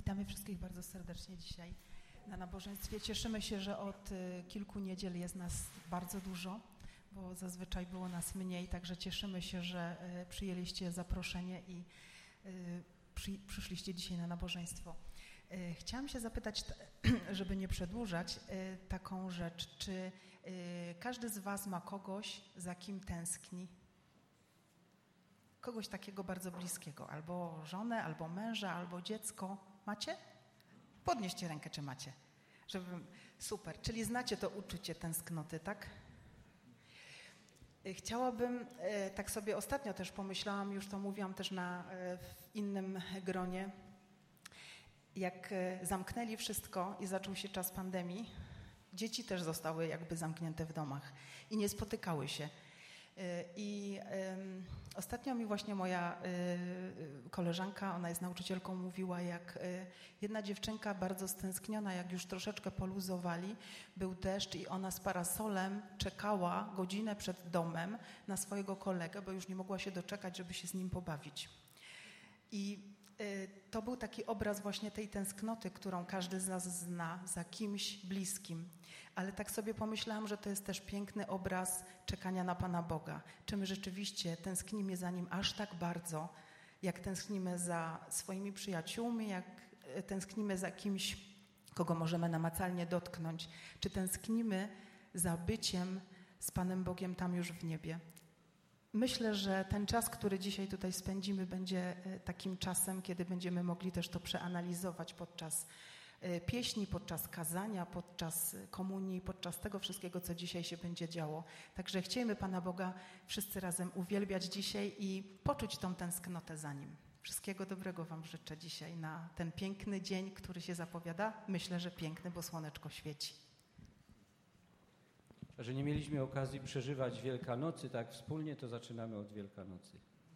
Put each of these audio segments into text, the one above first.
Witamy wszystkich bardzo serdecznie dzisiaj na nabożeństwie. Cieszymy się, że od kilku niedziel jest nas bardzo dużo, bo zazwyczaj było nas mniej, także cieszymy się, że przyjęliście zaproszenie i przyszliście dzisiaj na nabożeństwo. Chciałam się zapytać, żeby nie przedłużać, taką rzecz, czy każdy z was ma kogoś, za kim tęskni? Kogoś takiego bardzo bliskiego, albo żonę, albo męża, albo dziecko. Macie? Podnieście rękę, czy macie. Super, czyli znacie to uczucie tęsknoty, tak? Chciałabym, tak sobie ostatnio też pomyślałam, już to mówiłam też w innym gronie, jak zamknęli wszystko i zaczął się czas pandemii, dzieci też zostały jakby zamknięte w domach i nie spotykały się. I ostatnio mi właśnie moja koleżanka, ona jest nauczycielką, mówiła, jak jedna dziewczynka bardzo stęskniona, jak już troszeczkę poluzowali, był deszcz i ona z parasolem czekała godzinę przed domem na swojego kolegę, bo już nie mogła się doczekać, żeby się z nim pobawić. I to był taki obraz właśnie tej tęsknoty, którą każdy z nas zna za kimś bliskim. Ale tak sobie pomyślałam, że to jest też piękny obraz czekania na Pana Boga. Czy my rzeczywiście tęsknimy za Nim aż tak bardzo, jak tęsknimy za swoimi przyjaciółmi, jak tęsknimy za kimś, kogo możemy namacalnie dotknąć. Czy tęsknimy za byciem z Panem Bogiem tam już w niebie. Myślę, że ten czas, który dzisiaj tutaj spędzimy, będzie takim czasem, kiedy będziemy mogli też to przeanalizować podczas pieśni, podczas kazania, podczas komunii, podczas tego wszystkiego, co dzisiaj się będzie działo. Także chciejmy Pana Boga wszyscy razem uwielbiać dzisiaj i poczuć tą tęsknotę za Nim. Wszystkiego dobrego Wam życzę dzisiaj na ten piękny dzień, który się zapowiada. Myślę, że piękny, bo słoneczko świeci. Że nie mieliśmy okazji przeżywać Wielkanocy tak wspólnie, to zaczynamy od Wielkanocy.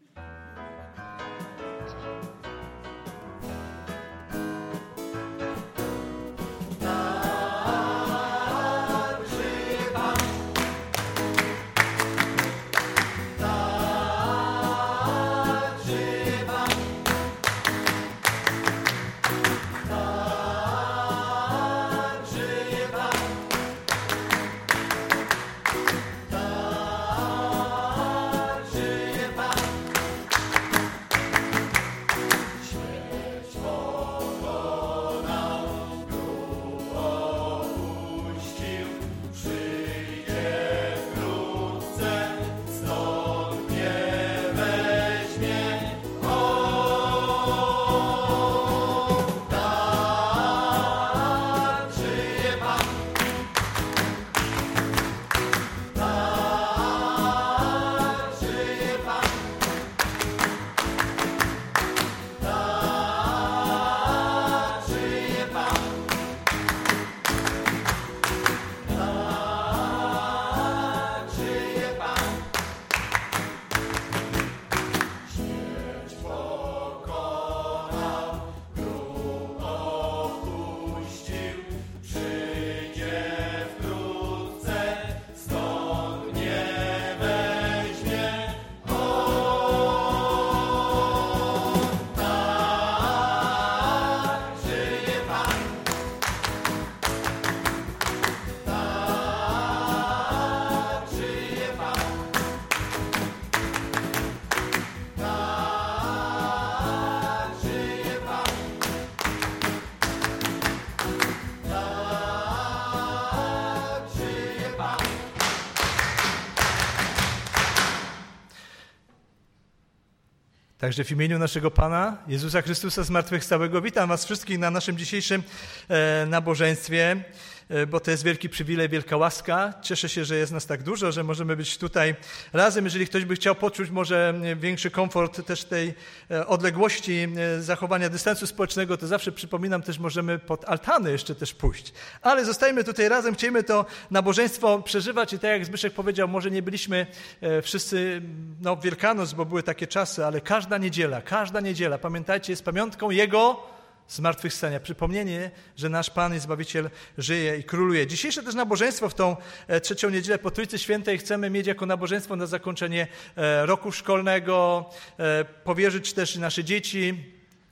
Także w imieniu naszego Pana, Jezusa Chrystusa zmartwychwstałego, witam was wszystkich na naszym dzisiejszym nabożeństwie, bo to jest wielki przywilej, wielka łaska. Cieszę się, że jest nas tak dużo, że możemy być tutaj razem. Jeżeli ktoś by chciał poczuć może większy komfort też tej odległości, zachowania dystansu społecznego, to zawsze przypominam, też możemy pod altany jeszcze też pójść. Ale zostajmy tutaj razem, chcielibyśmy to nabożeństwo przeżywać i tak jak Zbyszek powiedział, może nie byliśmy wszyscy w Wielkanoc, bo były takie czasy, ale każda niedziela, pamiętajcie, jest pamiątką Jego zmartwychwstania. Przypomnienie, że nasz Pan i Zbawiciel żyje i króluje. Dzisiejsze też nabożeństwo w tą trzecią niedzielę po Trójcy Świętej chcemy mieć jako nabożeństwo na zakończenie roku szkolnego, powierzyć też nasze dzieci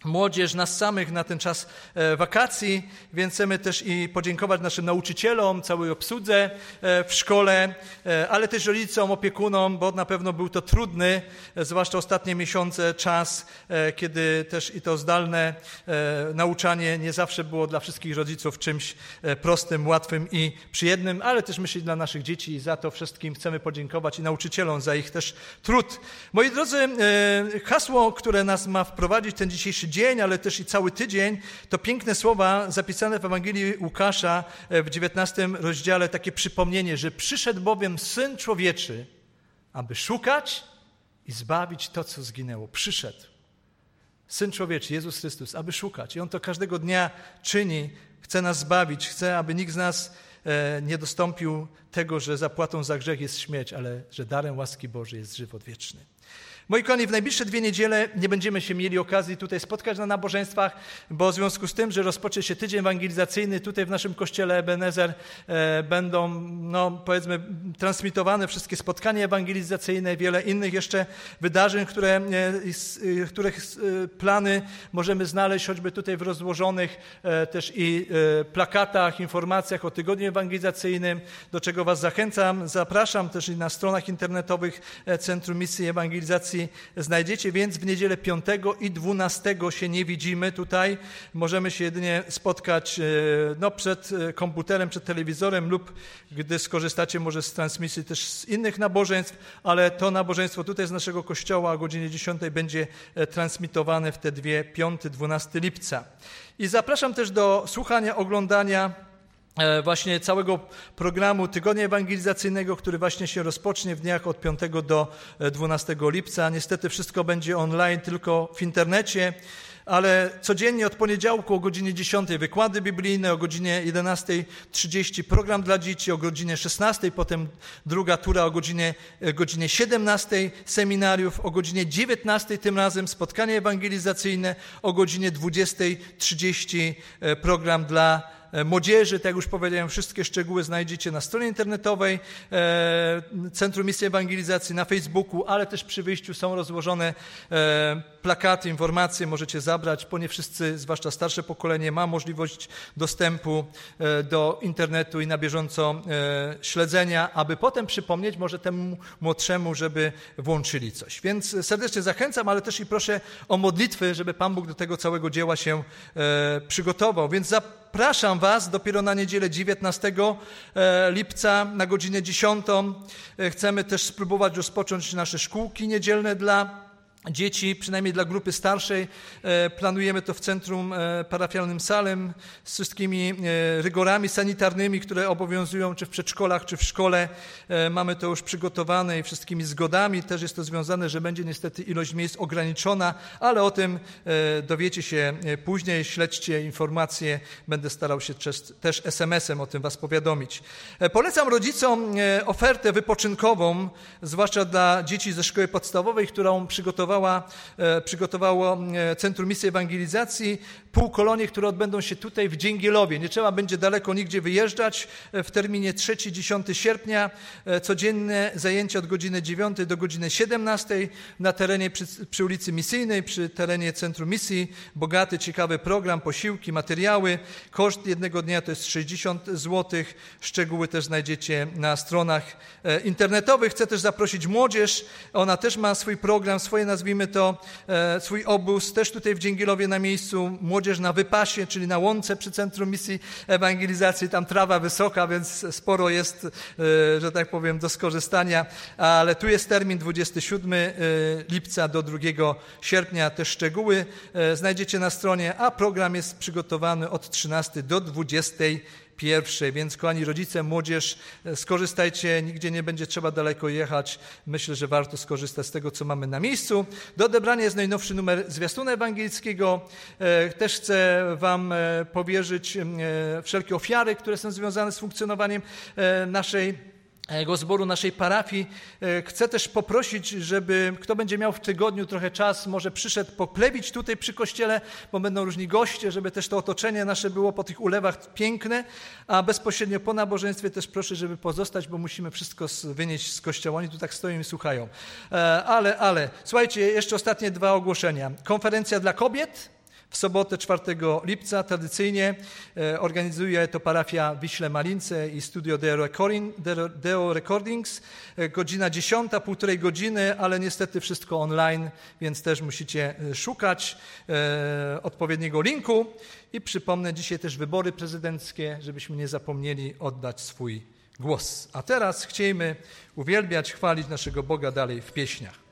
młodzież, nas samych na ten czas wakacji, więc chcemy też i podziękować naszym nauczycielom, całej obsłudze w szkole, ale też rodzicom, opiekunom, bo na pewno był to trudny, zwłaszcza ostatnie miesiące, czas, kiedy też i to zdalne nauczanie nie zawsze było dla wszystkich rodziców czymś prostym, łatwym i przyjemnym, ale też myślę dla naszych dzieci i za to wszystkim chcemy podziękować i nauczycielom za ich też trud. Moi drodzy, hasło, które nas ma wprowadzić ten dzisiejszy dzień, ale też i cały tydzień, to piękne słowa zapisane w Ewangelii Łukasza w 19 rozdziale, takie przypomnienie, że przyszedł bowiem Syn Człowieczy, aby szukać i zbawić to, co zginęło. Przyszedł Syn Człowieczy, Jezus Chrystus, aby szukać. I On to każdego dnia czyni, chce nas zbawić, chce, aby nikt z nas nie dostąpił tego, że zapłatą za grzech jest śmierć, ale że darem łaski Bożej jest żywot wieczny. Moi kochani, w najbliższe 2 niedziele nie będziemy się mieli okazji tutaj spotkać na nabożeństwach, bo w związku z tym, że rozpocznie się tydzień ewangelizacyjny, tutaj w naszym kościele Ebenezer będą, powiedzmy, transmitowane wszystkie spotkania ewangelizacyjne, wiele innych jeszcze wydarzeń, których plany możemy znaleźć choćby tutaj w rozłożonych też i plakatach, informacjach o tygodniu ewangelizacyjnym, do czego was zachęcam, zapraszam też i na stronach internetowych Centrum Misji i Ewangelizacji znajdziecie, więc w niedzielę 5 i 12 się nie widzimy tutaj. Możemy się jedynie spotkać przed komputerem, przed telewizorem lub gdy skorzystacie może z transmisji też z innych nabożeństw, ale to nabożeństwo tutaj z naszego kościoła o godzinie 10 będzie transmitowane w te 5-12 lipca. I zapraszam też do słuchania, oglądania właśnie całego programu Tygodnia Ewangelizacyjnego, który właśnie się rozpocznie w dniach od 5 do 12 lipca. Niestety wszystko będzie online, tylko w internecie, ale codziennie od poniedziałku o godzinie 10 wykłady biblijne, o godzinie 11:30 program dla dzieci, o godzinie 16 potem druga tura o godzinie 17 seminariów, o godzinie 19 tym razem spotkanie ewangelizacyjne, o godzinie 20:30 program dla młodzieży. Tak jak już powiedziałem, wszystkie szczegóły znajdziecie na stronie internetowej Centrum Misji Ewangelizacji, na Facebooku, ale też przy wyjściu są rozłożone plakaty, informacje, możecie zabrać, bo nie wszyscy, zwłaszcza starsze pokolenie, ma możliwość dostępu do internetu i na bieżąco śledzenia, aby potem przypomnieć może temu młodszemu, żeby włączyli coś. Więc serdecznie zachęcam, ale też i proszę o modlitwy, żeby Pan Bóg do tego całego dzieła się przygotował. Więc zapraszam was dopiero na niedzielę 19 lipca na godzinę 10. Chcemy też spróbować rozpocząć nasze szkółki niedzielne dla dzieci, przynajmniej dla grupy starszej. Planujemy to w centrum parafialnym Salem z wszystkimi rygorami sanitarnymi, które obowiązują czy w przedszkolach, czy w szkole. Mamy to już przygotowane i wszystkimi zgodami. Też jest to związane, że będzie niestety ilość miejsc ograniczona, ale o tym dowiecie się później. Śledźcie informacje. Będę starał się też SMS-em o tym was powiadomić. Polecam rodzicom ofertę wypoczynkową, zwłaszcza dla dzieci ze szkoły podstawowej, którą przygotowało Centrum Misji Ewangelizacji, półkolonie, które odbędą się tutaj w Dzięgielowie. Nie trzeba będzie daleko nigdzie wyjeżdżać. W terminie 3-10 sierpnia codzienne zajęcia od godziny 9 do godziny 17 na terenie przy ulicy Misyjnej, przy terenie Centrum Misji. Bogaty, ciekawy program, posiłki, materiały. Koszt jednego dnia to jest 60 zł. Szczegóły też znajdziecie na stronach internetowych. Chcę też zaprosić młodzież. Ona też ma swój program, swoje, nazwijmy to, swój obóz. Też tutaj w Dzięgielowie na miejscu. Młodzież na wypasie, czyli na łące przy Centrum Misji Ewangelizacji. Tam trawa wysoka, więc sporo jest, że tak powiem, do skorzystania. Ale tu jest termin 27 lipca do 2 sierpnia. Te szczegóły znajdziecie na stronie, a program jest przygotowany od 13 do 21. Więc kochani rodzice, młodzież, skorzystajcie, nigdzie nie będzie trzeba daleko jechać. Myślę, że warto skorzystać z tego, co mamy na miejscu. Do odebrania jest najnowszy numer zwiastuna ewangelickiego. Też chcę wam powierzyć wszelkie ofiary, które są związane z funkcjonowaniem zboru, naszej parafii. Chcę też poprosić, żeby kto będzie miał w tygodniu trochę czas, może przyszedł poplewić tutaj przy kościele, bo będą różni goście, żeby też to otoczenie nasze było po tych ulewach piękne, a bezpośrednio po nabożeństwie też proszę, żeby pozostać, bo musimy wszystko wynieść z kościoła. Oni tu tak stoją i słuchają. Ale, słuchajcie, jeszcze ostatnie 2 ogłoszenia. Konferencja dla kobiet W sobotę 4 lipca tradycyjnie organizuje to parafia w Wiśle Malince i studio Deo Recordings. Godzina 10, 1,5 godziny, ale niestety wszystko online, więc też musicie szukać odpowiedniego linku. I przypomnę, dzisiaj też wybory prezydenckie, żebyśmy nie zapomnieli oddać swój głos. A teraz chciejmy uwielbiać, chwalić naszego Boga dalej w pieśniach.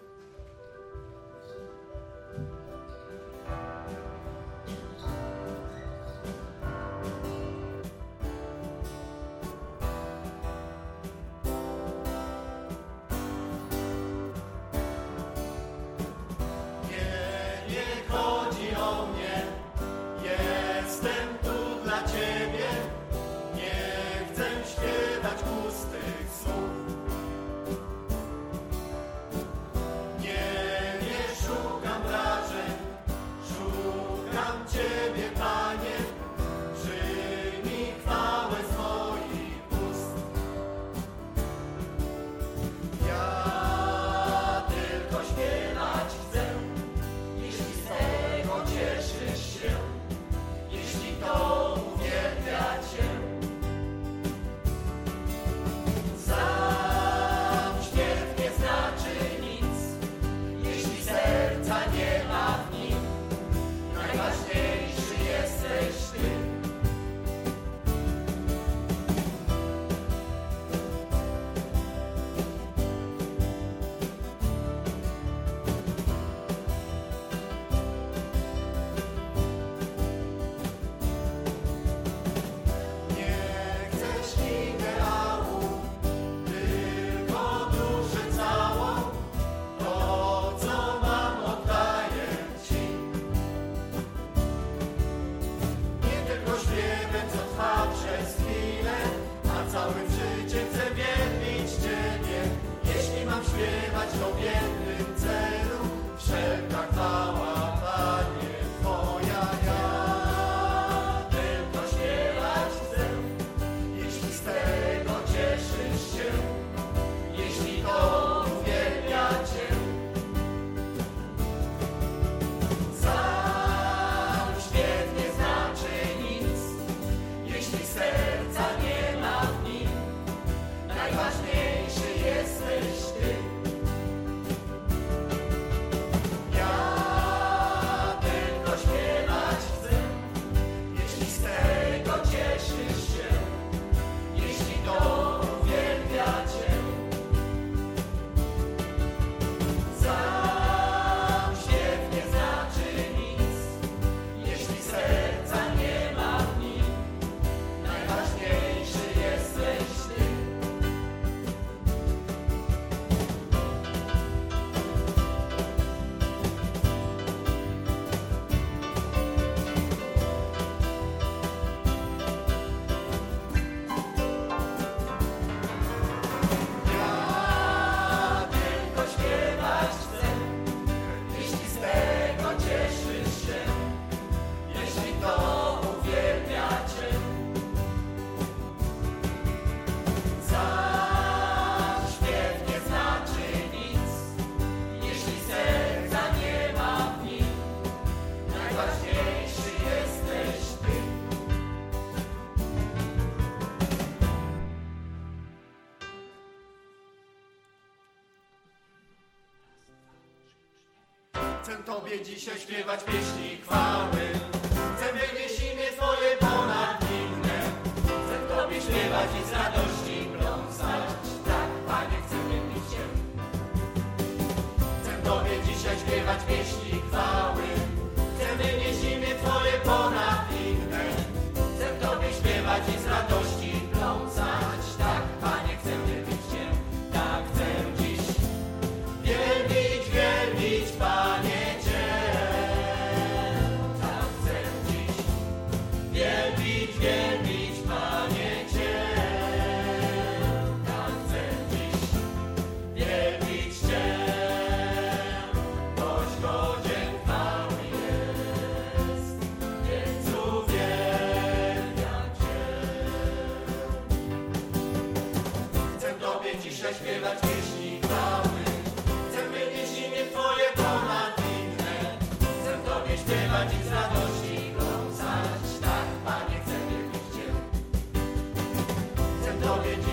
Chcę Tobie dzisiaj śpiewać pieśni chwały. Chcę wynieść imię Twoje ponad inne. Chcę Tobie śpiewać i z radości pląsać. Tak, Panie, chcę wielbić Cię. Chcę Tobie dzisiaj śpiewać pieśni chwały. Chcę wynieść imię Twoje ponad inne. Chcę Tobie śpiewać i z radości pląsać. Tak, Panie, chcę wielbić Cię. Tak, chcę dziś wielbić, wielbić, Panie. Wielbić, Panie, Cię. Tak chcę dziś wielbić Cię. Boś godzien.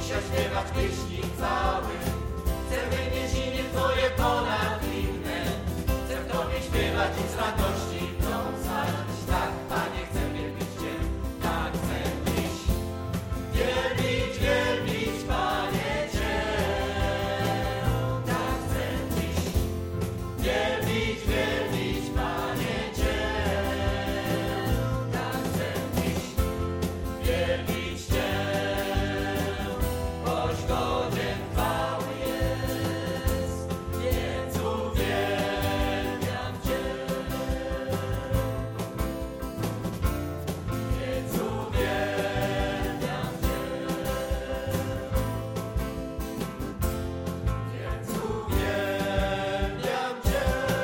dzisiaj śpiewać pieśni chwały. Chcemy nieść imię Twoje ponad inne. Chcę w Tobie śpiewać i z radości trącać. Tak, Panie, chcę wielbić Cię, tak chcę dziś. Wielbić, wielbić, Panie, Cię. Tak chcę dziś. Wielbić, wielbić, Panie, Cię. Tak chcę dziś. Wielbić Cię. Boś godzien chwały jest, więc uwielbiam Cię. Więc uwielbiam Cię. Więc uwielbiam Cię.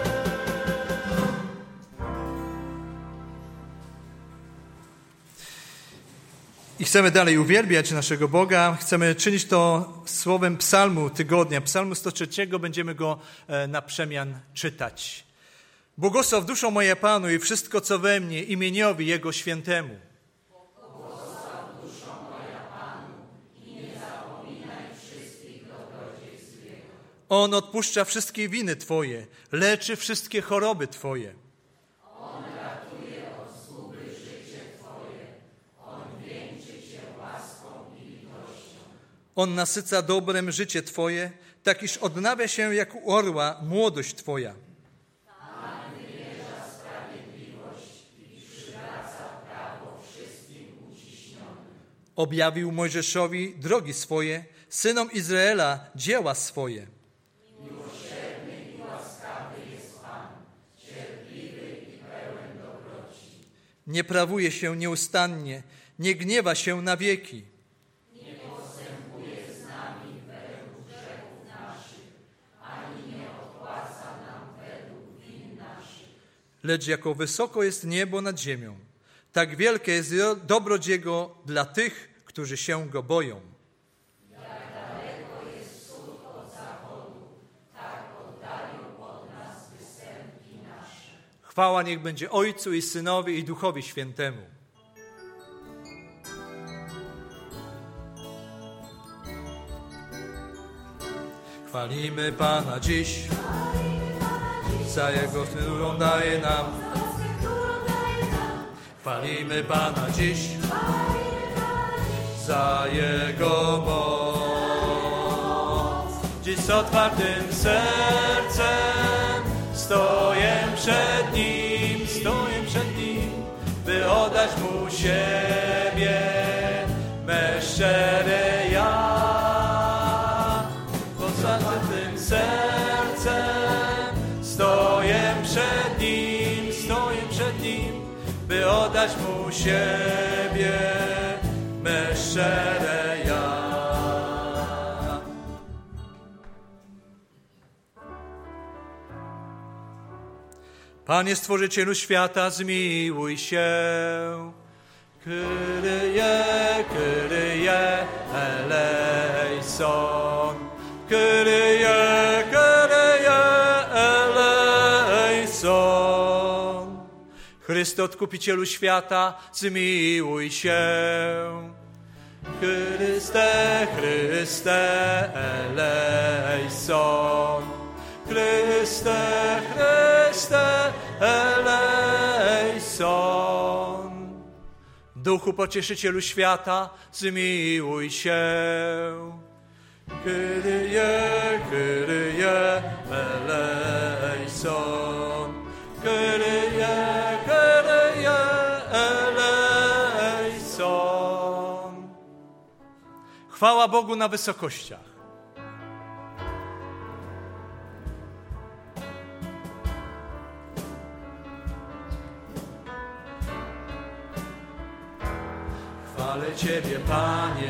I chcemy dalej uwielbiać naszego Boga. Chcemy czynić to słowem psalmu tygodnia. Psalmu 103 będziemy go na przemian czytać. Błogosław duszo moja Panu i wszystko, co we mnie, imieniowi Jego świętemu. Błogosław duszo moja Panu i nie zapominaj wszystkich dobrodziejstw Jego. On odpuszcza wszystkie winy Twoje, leczy wszystkie choroby Twoje. On ratuje od zguby życie Twoje. On wieńczy Cię łaską i litością. On nasyca dobrem życie Twoje, tak iż odnawia się jak u orła młodość Twoja. Objawił Mojżeszowi drogi swoje, synom Izraela dzieła swoje. Miłosierny i łaskawy jest Pan, cierpliwy i pełen dobroci. Nie prawuje się nieustannie, nie gniewa się na wieki. Nie postępuje z nami według grzechów naszych, ani nie odpłaca nam według win naszych. Lecz jako wysoko jest niebo nad ziemią, tak wielkie jest dobroć Jego dla tych, którzy się Go boją. Jak daleko jest wschód od zachodu, tak oddalił od nas występki nasze. Chwała niech będzie Ojcu i Synowi i Duchowi Świętemu. Chwalimy Pana dziś za Jego, którą daje nam. Chwalimy Pana dziś za Jego moc. Dziś z otwartym sercem stoję przed Nim, by oddać Mu siebie, me szczere ja. Z otwartym sercem stoję przed Nim, by oddać Mu siebie, me szczere ja. Panie Stworzycielu świata, zmiłuj się. Kyrie, Kyrie, eleison. Kyrie, Kyrie, eleison. Chryste, Odkupicielu świata, zmiłuj się. Chryste, Chryste, eleison. Chryste, Chryste, eleison. Duchu Pocieszycielu świata, zmiłuj się. Kyrie, Kyrie, eleison. Kyrie, Kyrie, eleison. Chwała Bogu na wysokościach. Chwalę Ciebie, Panie,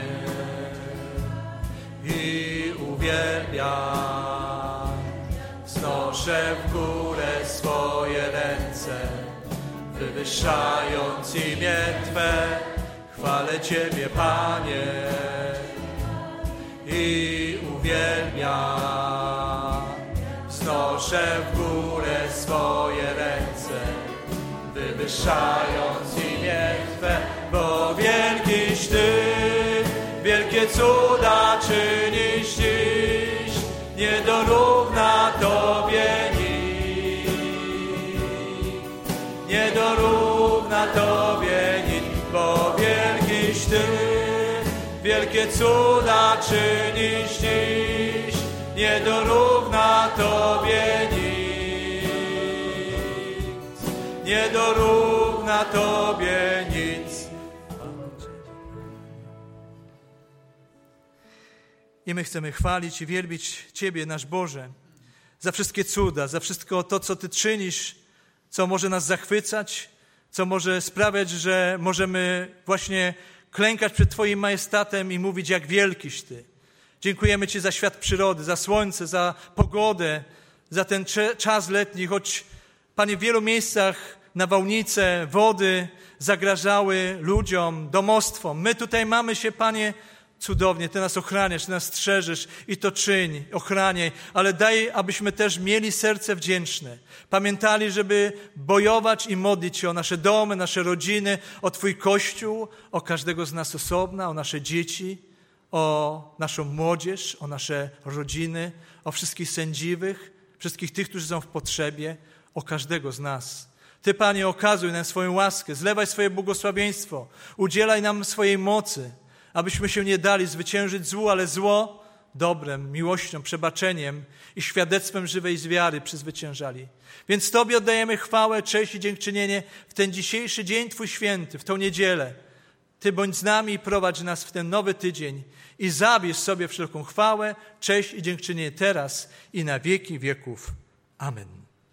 i uwielbiam. Wznoszę w górę swoje ręce, wywyższając imię Twe. Chwalę Ciebie, Panie, i uwielbiam. Wznoszę w górę swoje ręce, wywyższając imię Twe, bo wielkiś Ty, wielkie cuda czynisz dziś, nie dorówna Tobie nikt. Nie dorówna Tobie nikt, bo wielkiś Ty. Wielkie cuda czynisz dziś, nie dorówna Tobie nikt. Nie dorówna Tobie nic. I my chcemy chwalić i wielbić Ciebie, nasz Boże, za wszystkie cuda, za wszystko to, co Ty czynisz, co może nas zachwycać, co może sprawiać, że możemy właśnie klękać przed Twoim majestatem i mówić, jak wielkiś Ty. Dziękujemy Ci za świat przyrody, za słońce, za pogodę, za ten czas letni, choć, Panie, w wielu miejscach nawałnice, wody zagrażały ludziom, domostwom. My tutaj mamy się, Panie, cudownie. Ty nas ochraniasz, Ty nas strzeżysz i to czyń, ochraniaj, ale daj, abyśmy też mieli serce wdzięczne. Pamiętali, żeby bojować i modlić się o nasze domy, nasze rodziny, o Twój Kościół, o każdego z nas osobna, o nasze dzieci, o naszą młodzież, o nasze rodziny, o wszystkich sędziwych, wszystkich tych, którzy są w potrzebie, o każdego z nas. Ty, Panie, okazuj nam swoją łaskę, zlewaj swoje błogosławieństwo, udzielaj nam swojej mocy, abyśmy się nie dali zwyciężyć złu, ale zło dobrem, miłością, przebaczeniem i świadectwem żywej wiary przezwyciężali. Więc Tobie oddajemy chwałę, cześć i dziękczynienie w ten dzisiejszy dzień Twój święty, w tą niedzielę. Ty bądź z nami i prowadź nas w ten nowy tydzień i zabierz sobie wszelką chwałę, cześć i dziękczynienie teraz i na wieki wieków. Amen.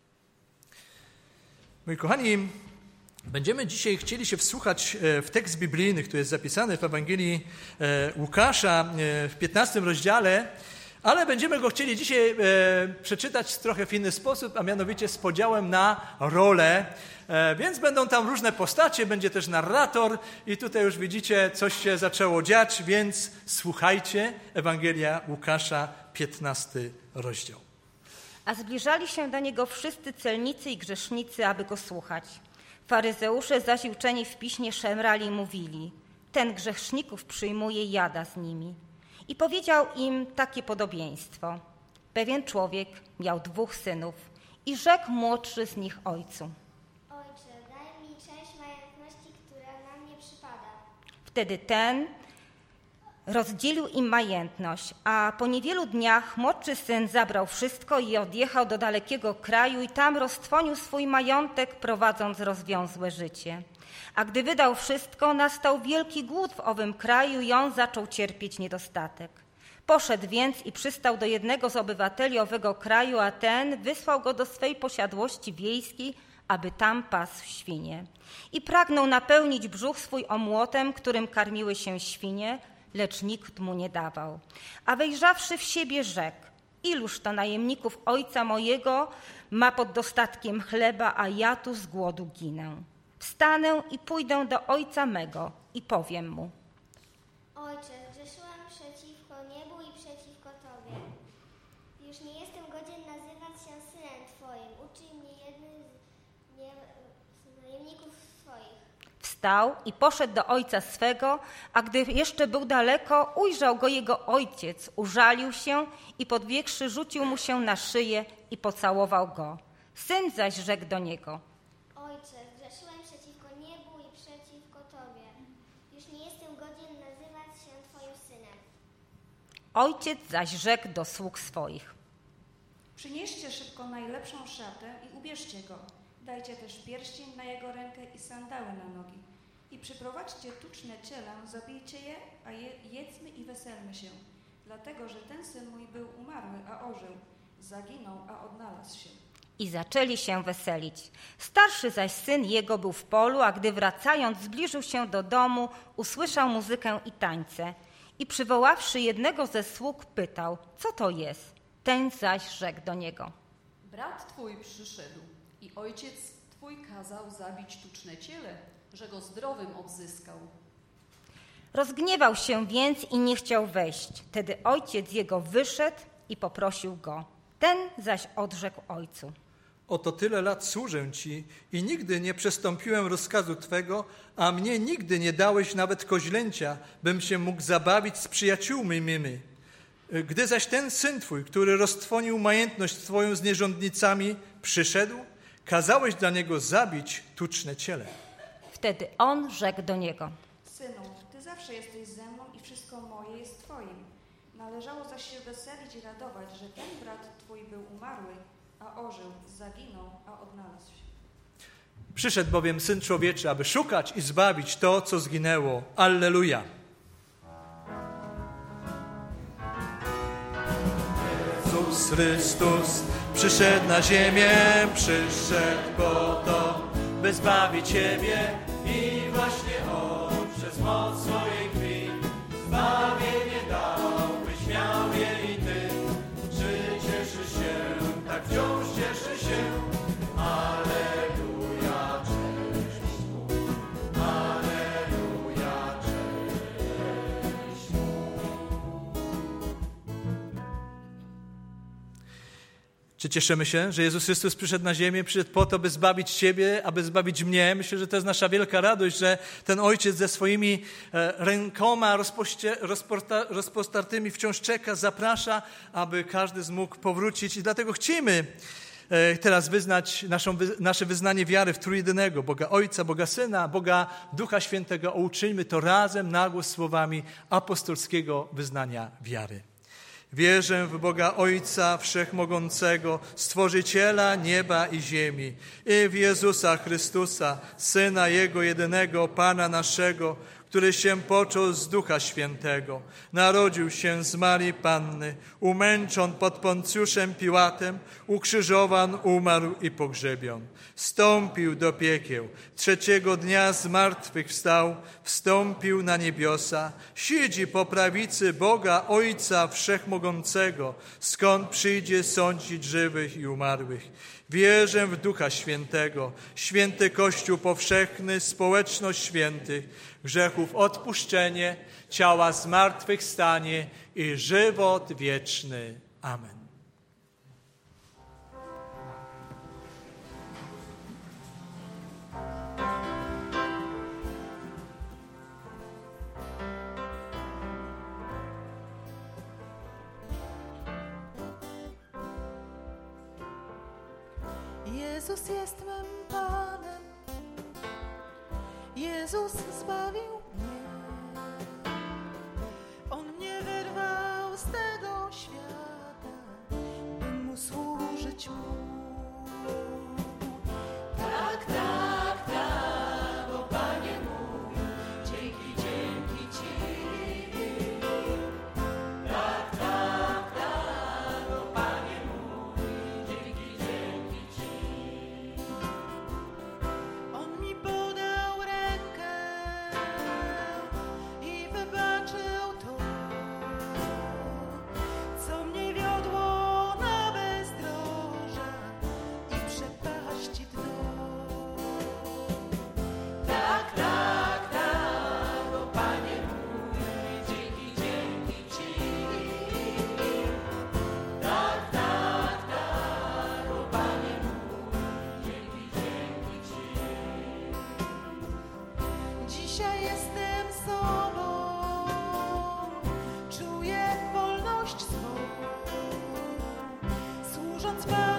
Moi kochani, będziemy dzisiaj chcieli się wsłuchać w tekst biblijny, który jest zapisany w Ewangelii Łukasza w 15 rozdziale, ale będziemy go chcieli dzisiaj przeczytać trochę w inny sposób, a mianowicie z podziałem na role. Więc będą tam różne postacie, będzie też narrator i tutaj już widzicie, coś się zaczęło dziać, więc słuchajcie, Ewangelia Łukasza, 15 rozdział. A zbliżali się do Niego wszyscy celnicy i grzesznicy, aby Go słuchać. Faryzeusze zaś uczeni w piśmie szemrali i mówili: ten grzeszników przyjmuje i jada z nimi. I powiedział im takie podobieństwo. Pewien człowiek miał 2 synów i rzekł młodszy z nich ojcu: Ojcze, daj mi część majątności, która na mnie przypada. Wtedy ten rozdzielił im majątność, a po niewielu dniach młodszy syn zabrał wszystko i odjechał do dalekiego kraju i tam roztrwonił swój majątek, prowadząc rozwiązłe życie. A gdy wydał wszystko, nastał wielki głód w owym kraju i on zaczął cierpieć niedostatek. Poszedł więc i przystał do jednego z obywateli owego kraju, a ten wysłał go do swej posiadłości wiejskiej, aby tam pasł świnie. I pragnął napełnić brzuch swój omłotem, którym karmiły się świnie, lecz nikt mu nie dawał. A wejrzawszy w siebie rzekł: iluż to najemników ojca mojego ma pod dostatkiem chleba, a ja tu z głodu ginę. Wstanę i pójdę do ojca mego i powiem mu: Ojcze, grzeszyłam przeciwko niebu i przeciwko Tobie. Już nie jestem godzien nazywać się synem Twoim. Uczyń mnie jednym z najemników swoich. Wstał i poszedł do ojca swego, a gdy jeszcze był daleko, ujrzał go jego ojciec, użalił się i podbiegłszy rzucił mu się na szyję i pocałował go. Syn zaś rzekł do niego: Ojcze, grzeszyłem przeciwko niebu i przeciwko Tobie. Już nie jestem godzien nazywać się Twoim synem. Ojciec zaś rzekł do sług swoich: przynieście szybko najlepszą szatę i ubierzcie go. Dajcie też pierścień na jego rękę i sandały na nogi. I przyprowadźcie tuczne ciele, zabijcie je, a jedzmy i weselmy się. Dlatego, że ten syn mój był umarły, a ożył. Zaginął, a odnalazł się. I zaczęli się weselić. Starszy zaś syn jego był w polu, a gdy wracając zbliżył się do domu, usłyszał muzykę i tańce. I przywoławszy jednego ze sług, pytał: co to jest? Ten zaś rzekł do niego: brat twój przyszedł i ojciec twój kazał zabić tuczne ciele, że go zdrowym odzyskał. Rozgniewał się więc i nie chciał wejść. Wtedy ojciec jego wyszedł i poprosił go. Ten zaś odrzekł ojcu: Oto tyle lat służę Ci i nigdy nie przestąpiłem rozkazu Twego, a mnie nigdy nie dałeś nawet koźlęcia, bym się mógł zabawić z przyjaciółmi mymi. Gdy zaś ten syn Twój, który roztrwonił majętność Twoją z nierządnicami, przyszedł, kazałeś dla niego zabić tuczne ciele. Wtedy on rzekł do niego: Synu, Ty zawsze jesteś ze mną i wszystko moje jest Twoim. Należało zaś się weselić i radować, że ten brat Twój był umarły, a ożył, zaginął, a odnalazł się. Przyszedł bowiem Syn Człowieczy, aby szukać i zbawić to, co zginęło. Alleluja! Jezus Chrystus przyszedł na ziemię, przyszedł po to, by zbawić Ciebie. I właśnie On przez moc swojej krwi zbawienie dał, byś miał je i Ty. Czy cieszysz się, tak wciąż cieszy się. Alleluja, cześć Mu. Alleluja, cześć Mu. Czy cieszymy się, że Jezus Chrystus przyszedł na ziemię, przyszedł po to, by zbawić Ciebie, aby zbawić mnie? Myślę, że to jest nasza wielka radość, że ten Ojciec ze swoimi rękoma rozpostartymi wciąż czeka, zaprasza, aby każdy z mógł powrócić. I dlatego chcemy teraz wyznać nasze wyznanie wiary w trójjedynego Boga Ojca, Boga Syna, Boga Ducha Świętego. Uczyńmy to razem na głos słowami apostolskiego wyznania wiary. Wierzę w Boga Ojca Wszechmogącego, Stworzyciela nieba i ziemi, i w Jezusa Chrystusa, Syna Jego jedynego, Pana naszego, który się począł z Ducha Świętego, narodził się z Marii Panny, umęczon pod Poncjuszem Piłatem, ukrzyżowan, umarł i pogrzebion. Wstąpił do piekieł, trzeciego dnia z martwych wstał, wstąpił na niebiosa, siedzi po prawicy Boga Ojca Wszechmogącego, skąd przyjdzie sądzić żywych i umarłych. Wierzę w Ducha Świętego, święty Kościół powszechny, społeczność świętych, grzechów odpuszczenie, ciała zmartwychwstanie i żywot wieczny. Amen. Jezus jest mym Panem, Jezus zbawił mnie. On mnie wyrwał z tego świata, bym Mu służyć mógł. Tak, tak, tak, o Panie mój, dzięki Ci. Tak, tak, tak, o Panie mój, dzięki Ci. On mi podał rękę i wybaczył to, co mnie wiodło na bezdroża i przepaści dno. Tak, tak, tak, o Panie mój, dzięki Ci. Tak, tak, tak, o Panie mój, dzięki Ci. Dzisiaj jestem sobą, czuję wolność swą, służąc Panu.